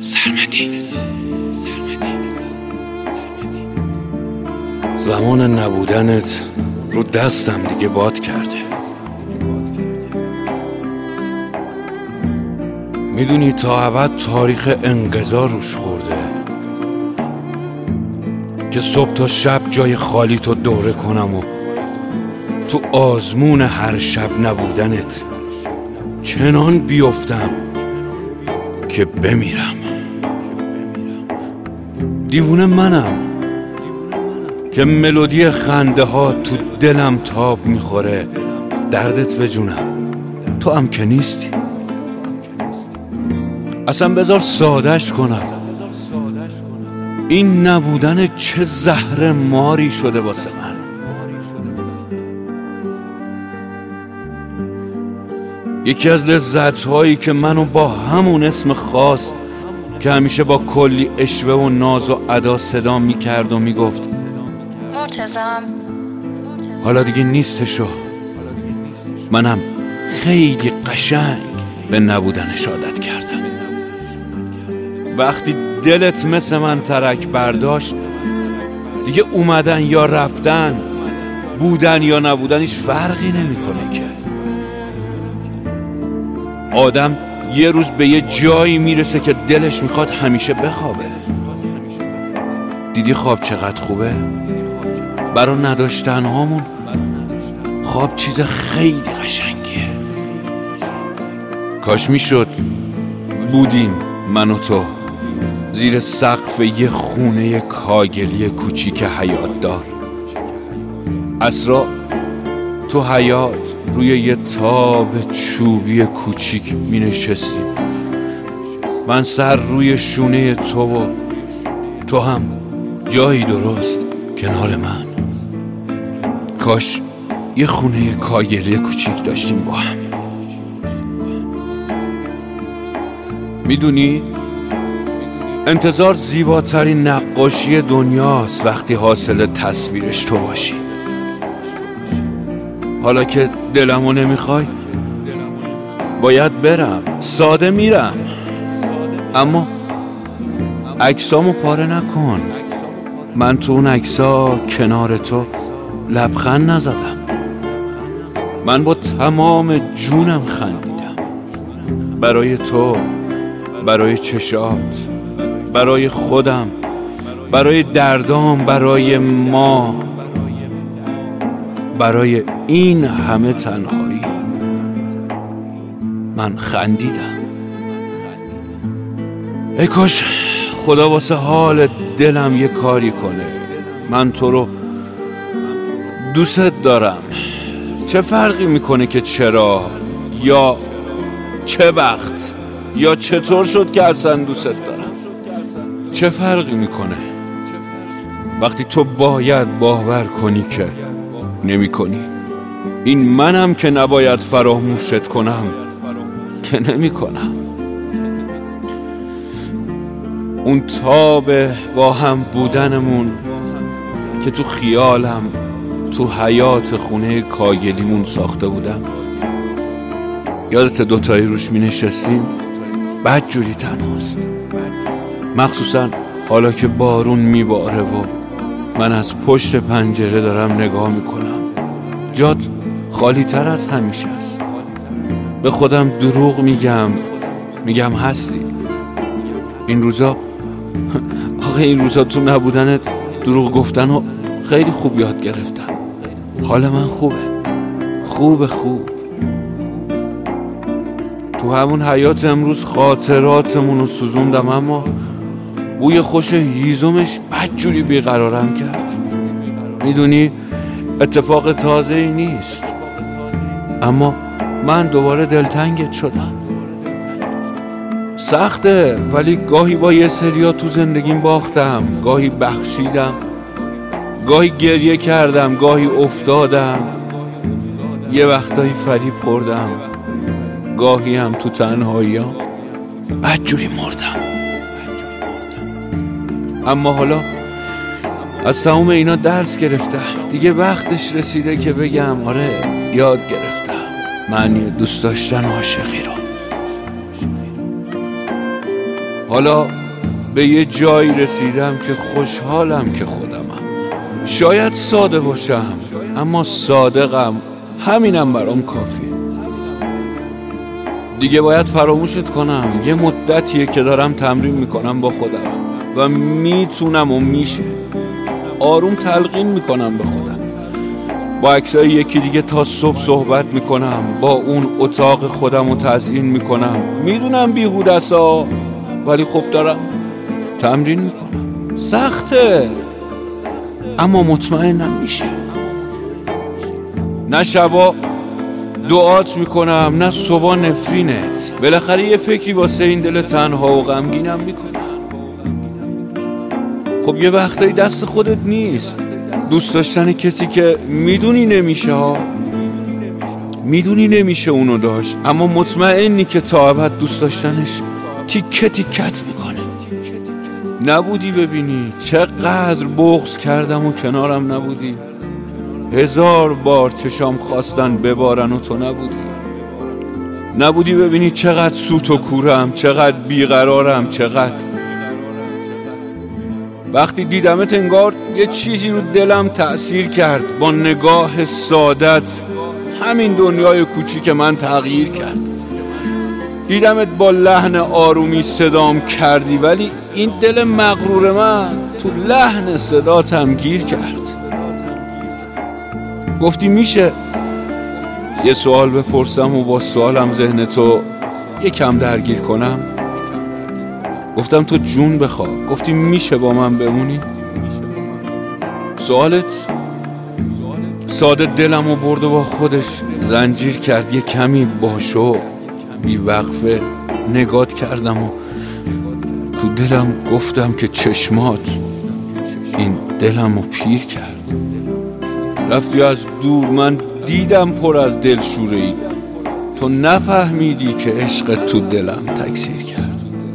سرمدی زمان نبودنت رو دستم دیگه باد کرده. میدونی تا ابد تاریخ انقضا روش خورده که صبح تا شب جای خالی تو دوره کنم و تو آزمون هر شب نبودنت چنان بیفتم که بمیرم. دیوونه منم که ملودی خنده ها تو دلم تاب میخوره دردت بجونم، تو هم که نیستی. اصلا بذار سادش کنم، این نبودن چه زهر ماری شده واسه من. یکی از لذت‌هایی که منو با همون اسم خاص که همیشه با کلی اشوه و ناز و ادا صدا میکرد و میگفت مرتضام، حالا دیگه نیستشو. منم خیلی قشنگ به نبودنش عادت کردم. وقتی دلت مثل من ترک برداشت دیگه اومدن یا رفتن، بودن یا نبودن هیچ فرقی نمیکنه که. آدم یه روز به یه جایی میرسه که دلش میخواد همیشه بخوابه. دیدی خواب چقدر خوبه؟ برای نداشتن هامون خواب چیز خیلی قشنگیه. کاش میشد بودیم من و تو زیر سقف یه خونه کاگلی کوچیک حیات دار. عصرا تو حیات روی یه تاب چوبی کوچیک می نشستیم، من سر روی شونه تو و تو هم جایی درست کنار من. کاش یه خونه کاگلی کوچیک داشتیم با هم. میدونی انتظار زیباترین نقاشی دنیاست وقتی حاصل تصویرش تو باشی. حالا که دلمو نمیخوای باید برم، ساده میرم، اما عکسامو پاره نکن. من تو اون عکسا کنار تو لبخند نزدم، من با تمام جونم خندیدم. برای تو، برای چشات، برای خودم، برای دردام، برای ما، برای این همه تنهایی من خندیدم. ای کاش خدا واسه حال دلم یه کاری کنه. من تو رو دوست دارم. چه فرقی میکنه که چرا یا چه وقت یا چطور شد که اصلا دوست دارم؟ چه فرقی میکنه وقتی تو باید باور کنی که نمی کنی؟ این منم که نباید فراموشت کنم که نمی کنم. اون تاب با هم بودنمون که تو خیالم تو حیات خونه کاگلیمون ساخته بودم، یادت دوتایی روش می نشستیم؟ بد جوری تنهاست، مخصوصا حالا که بارون می باره و من از پشت پنجره دارم نگاه می کنم. جات خالی تر از همیشه است. به خودم دروغ میگم هستی. این روزا این روزا تو نبودنت دروغ گفتن و خیلی خوب یاد گرفتم. حال من خوبه. تو همون حیات امروز خاطراتمون رو سوزوندم، اما بوی خوش هیزمش بدجوری بیقرارم کرد. میدونی اتفاق تازه‌ای نیست، اما من دوباره دلتنگت شدم. سخته، ولی گاهی با یه سریا تو زندگیم باختم، گاهی بخشیدم، گاهی گریه کردم، گاهی افتادم، یه وقتایی فریب خوردم، گاهی هم تو تنهایی‌ام بدجوری مردم. اما حالا از تمام اینا درس گرفتم. دیگه وقتش رسیده که بگم آره یاد گرفتم معنی دوست داشتن و عاشقی رو. حالا به یه جایی رسیدم که خوشحالم که خودمم. شاید ساده باشم اما صادقم، همینم برام کافیه. دیگه باید فراموشت کنم. یه مدتیه که دارم تمرین میکنم با خودم و میتونم و میشه. آروم تلقین میکنم به خودم. با عکسای یکی دیگه تا صبح صحبت میکنم، با اون اتاق خودم رو تزیین میکنم. میدونم بیهوده‌سا، ولی خب دارم تمرین میکنم. سخته اما مطمئنم میشه. نه شبا دعات میکنم نه صبح نفرینت. بالاخره یه فکری واسه این دل تنها و غمگینم میکنم. خب یه وقتایی دست خودت نیست. دوست داشتن کسی که میدونی نمیشه ها، میدونی نمیشه اونو داشت، اما مطمئنی که تا ابد دوست داشتنش تیکه تیکت میکنه. نبودی ببینی چقدر بغض کردم و کنارم نبودی. 1000 بار چشام خواستن ببارن و تو نبودی ببینی چقدر سوت و کورم، چقدر بیقرارم، چقدر. وقتی دیدمت انگار یه چیزی رو دلم تأثیر کرد. با نگاه سادت همین دنیای کوچیک من تغییر کرد. دیدمت با لحن آرومی صدام کردی، ولی این دل مغرور من تو لحن صداتم گیر کرد. گفتی میشه یه سوال بپرسم و با سوالم ذهنتو یکم درگیر کنم. گفتم تو جون بخوا. گفتی میشه با من بمونی. سوالت ساده دلمو برد و با خودش زنجیر کرد. یه کمی باشو بی وقفه نگات کردم و تو دلم گفتم که چشمات این دلمو پیر کرد. رفتی از دور، من دیدم پر از دلشوره‌ای. تو نفهمیدی که عشق تو دلم تکثیر کرد.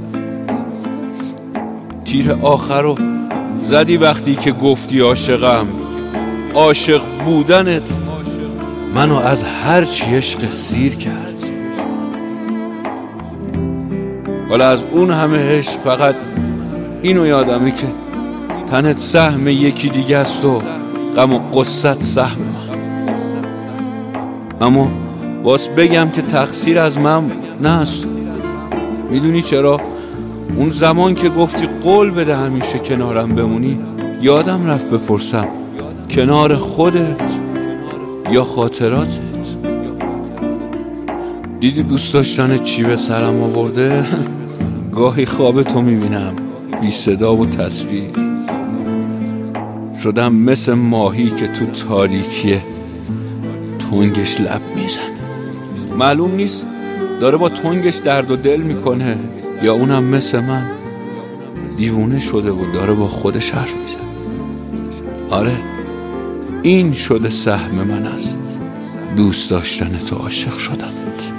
تیر آخر رو زدی وقتی که گفتی عاشقم. عاشق بودنت منو از هر چی عشق سیر کرد. حالا از اون همه عشق فقط اینو یادمه که تنت سهم یکی دیگه است و غم و قصت سهم من. اما باز بگم که تقصیر از من نه است. میدونی چرا؟ اون زمان که گفتی قول بده همیشه کنارم بمونی، یادم رفت بپرسم کنار خودت یا خاطراتت. دیدی دوست داشتن چی به سرم آورده؟ گاهی خواب تو میبینم بی صدا و تصویر. شدم مثل ماهی که تو تاریکی تنگش لب میزنه. معلوم نیست داره با تنگش درد و دل میکنه یا اونم مثل من دیوونه شده و داره با خودش حرف میزنه. آره، این شده سهم من از دوست داشتن تو، عاشق شدنت.